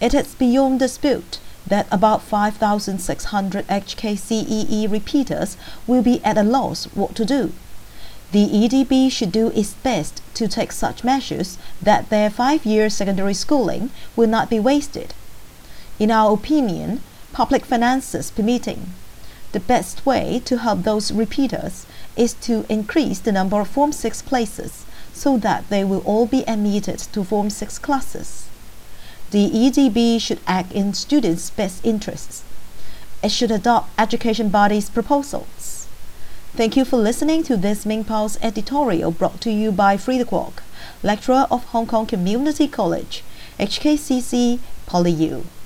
It is beyond dispute that about 5,600 HKCEE repeaters will be at a loss what to do. The EDB should do its best to take such measures that their 5-year secondary schooling will not be wasted. In our opinion, public finances permitting, the best way to help those repeaters is to increase the number of Form 6 places so that they will all be admitted to Form 6 classes. The EDB should act in students' best interests. It should adopt education bodies' proposals. Thank you for listening to this Ming Pao's editorial brought to you by Frida Kwok, lecturer of Hong Kong Community College, HKCC, PolyU.